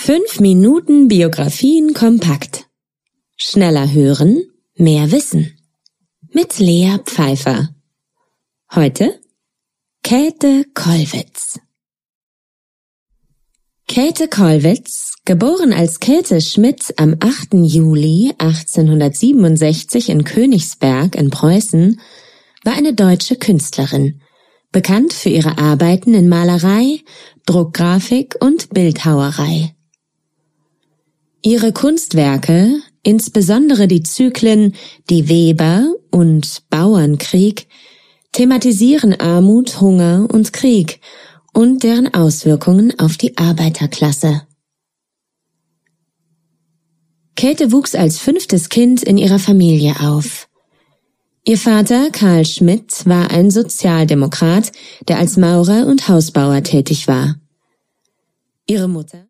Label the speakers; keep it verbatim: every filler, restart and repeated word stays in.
Speaker 1: Fünf Minuten Biografien kompakt. Schneller hören, mehr wissen. Mit Lea Pfeiffer. Heute Käthe Kollwitz. Käthe Kollwitz, geboren als Käthe Schmidt am achten Juli achtzehnhundertsiebenundsechzig in Königsberg in Preußen, war eine deutsche Künstlerin, bekannt für ihre Arbeiten in Malerei, Druckgrafik und Bildhauerei. Ihre Kunstwerke, insbesondere die Zyklen Die Weber und Bauernkrieg, thematisieren Armut, Hunger und Krieg und deren Auswirkungen auf die Arbeiterklasse. Käthe wuchs als fünftes Kind in ihrer Familie auf. Ihr Vater Karl Schmidt war ein Sozialdemokrat, der als Maurer und Hausbauer tätig war. Ihre Mutter